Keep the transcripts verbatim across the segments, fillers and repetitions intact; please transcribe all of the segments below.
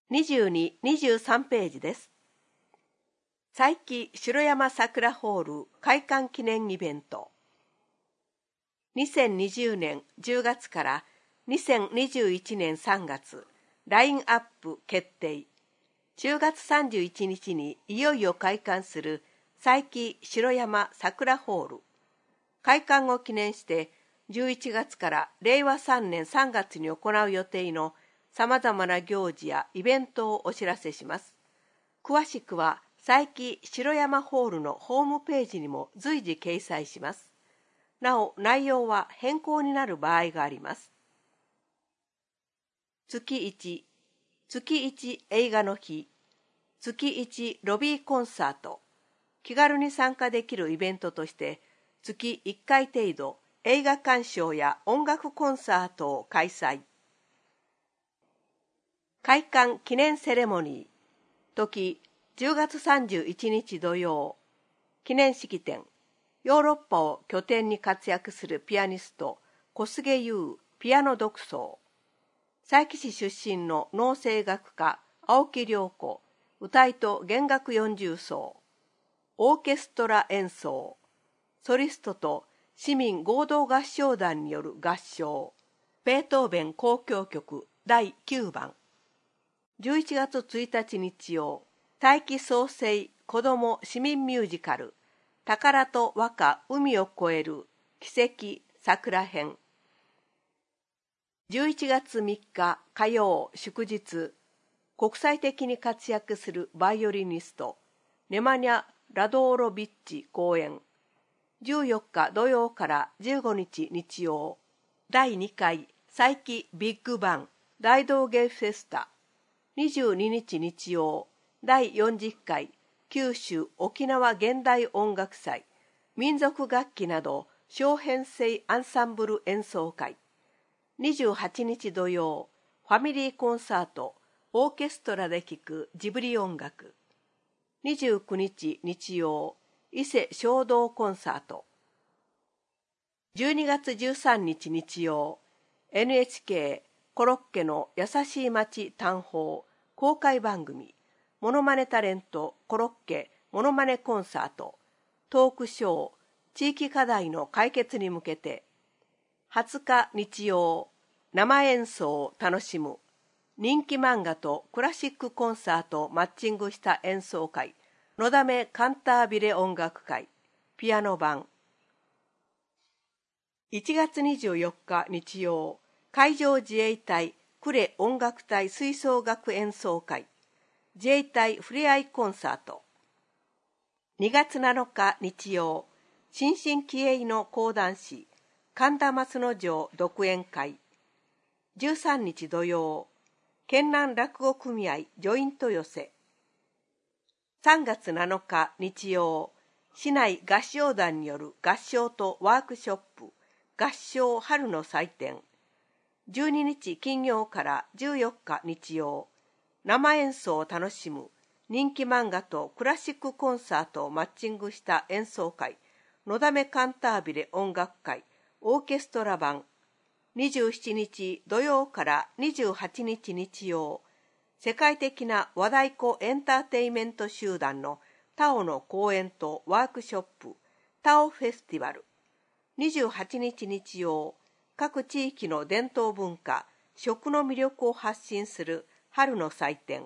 にじゅうに、にじゅうさんページです。佐伯城山桜ホール開館記念イベント。にせんにじゅうねんじゅうがつからにせんにじゅういちねんさんがつ、ラインアップ決定。じゅうがつさんじゅういちにちにいよいよ開館する佐伯城山桜ホール。開館を記念してじゅういちがつかられいわさんねんさんがつに行う予定のさまざまな行事やイベントをお知らせします。詳しくは佐伯城山ホールのホームページにも随時掲載します。なお、内容は変更になる場合があります。つきいち、つきいち映画の日、つきいちロビーコンサート。気軽に参加できるイベントとして月いっかい程度映画鑑賞や音楽コンサートを開催。開館記念セレモニー。時じゅうがつさんじゅういちにち土曜。記念式典。ヨーロッパを拠点に活躍するピアニスト小菅優ピアノ独奏。佐伯市出身の農政楽家青木涼子歌いと弦楽四重奏。オーケストラ演奏。ソリストと市民合同合唱団による合唱。ベートーベン交響曲だいきゅうばん。じゅういちがつついたち日曜、佐伯創生子ども市民ミュージカル、宝と和歌海を越える奇跡桜編。じゅういちがつみっか火曜祝日、国際的に活躍するバイオリニスト、ネマニャ・ラドーロビッチ公演。じゅうよっか土曜からじゅうごにち日曜、だいにかい佐伯ビッグバン大道芸フェスタ。にじゅうににち日曜、だいよんじゅっかい九州沖縄現代音楽祭民族楽器など小編成アンサンブル演奏会。にじゅうはちにち土曜、ファミリーコンサートオーケストラで聴くジブリ音楽。にじゅうくにち日曜、伊勢衝動コンサート。じゅうにがつじゅうさんにち日曜、エヌエイチケー コロッケの優しい街探訪公開番組モノマネタレントコロッケモノマネコンサートトークショー地域課題の解決に向けて。はつか日曜、生演奏を楽しむ人気漫画とクラシックコンサートをマッチングした演奏会のだめカンタービレ音楽会ピアノ版。いちがつにじゅうよっか日曜、海上自衛隊呉音楽隊吹奏楽演奏会自衛隊ふれあいコンサート。にがつなのか日曜、新進気鋭の講談師神田松之丞独演会。じゅうさんにち土曜、県南落語組合ジョイント寄せ。さんがつなのか日曜、市内合唱団による合唱とワークショップ合唱春の祭典。じゅうににち金曜からじゅうよっか日曜、生演奏を楽しむ人気漫画とクラシックコンサートをマッチングした演奏会のだめカンタービレ音楽会オーケストラ版。にじゅうしちにち土曜からにじゅうはちにち日曜、世界的な和太鼓エンターテイメント集団のタオの公演とワークショップタオフェスティバル。にじゅうはちにち日曜、各地域の伝統文化食の魅力を発信する春の祭典。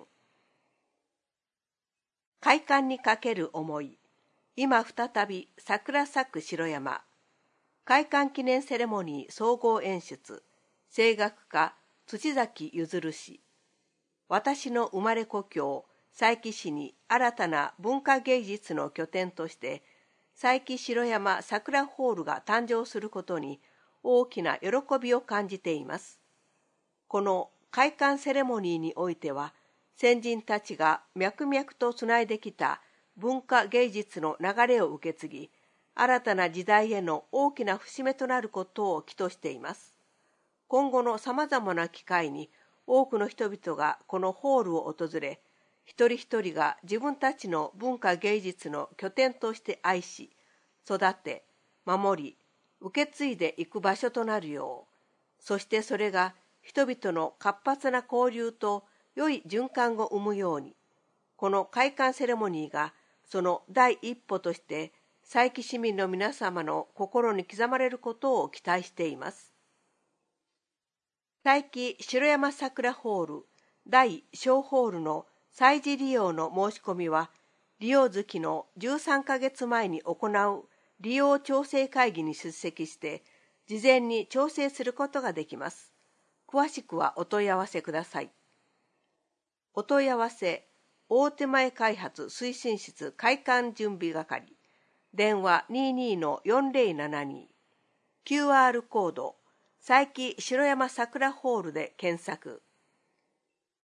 開館にかける思い、今再び桜咲く城山。開館記念セレモニー総合演出、声楽家土崎譲氏。私の生まれ故郷佐伯市に新たな文化芸術の拠点として佐伯城山桜ホールが誕生することに大きな喜びを感じています。この開館セレモニーにおいては、先人たちが脈々とつないできた文化芸術の流れを受け継ぎ、新たな時代への大きな節目となることを期としています。今後のさまざまな機会に多くの人々がこのホールを訪れ、一人一人が自分たちの文化芸術の拠点として愛し、育て、守り、受け継いでいく場所となるよう、そしてそれが人々の活発な交流と良い循環を生むように、この開館セレモニーがその第一歩として佐伯市民の皆様の心に刻まれることを期待しています。佐伯城山桜ホール大小ホールの催事利用の申し込みは、利用月のじゅうさんかげつまえに行う利用調整会議に出席して、事前に調整することができます。詳しくはお問い合わせください。お問い合わせ、大手前開発推進室開館準備係、電話 にじゅうにのよんぜろななに、キューアール コード、佐伯城山桜ホールで検索。